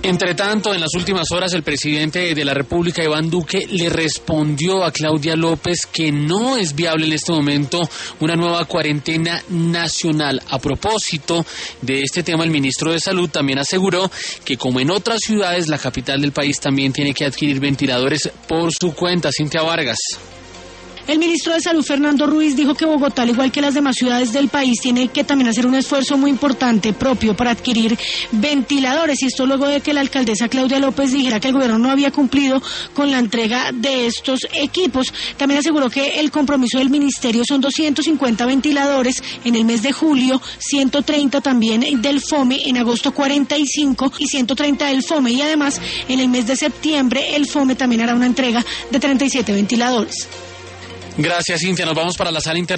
Entre tanto, en las últimas horas, el presidente de la República, Iván Duque, le respondió a Claudia López que no es viable en este momento una nueva cuarentena nacional. A propósito de este tema, el ministro de Salud también aseguró que, como en otras ciudades, la capital del país también tiene que adquirir ventiladores por su cuenta. Cintia Vargas. El ministro de Salud, Fernando Ruiz, dijo que Bogotá, al igual que las demás ciudades del país, tiene que también hacer un esfuerzo muy importante propio para adquirir ventiladores. Y esto luego de que la alcaldesa Claudia López dijera que el gobierno no había cumplido con la entrega de estos equipos. También aseguró que el compromiso del ministerio son 250 ventiladores en el mes de julio, 130 también del FOME, en agosto 45 y 130 del FOME. Y además, en el mes de septiembre, el FOME también hará una entrega de 37 ventiladores. Gracias, Cintia. Nos vamos para la sala interna.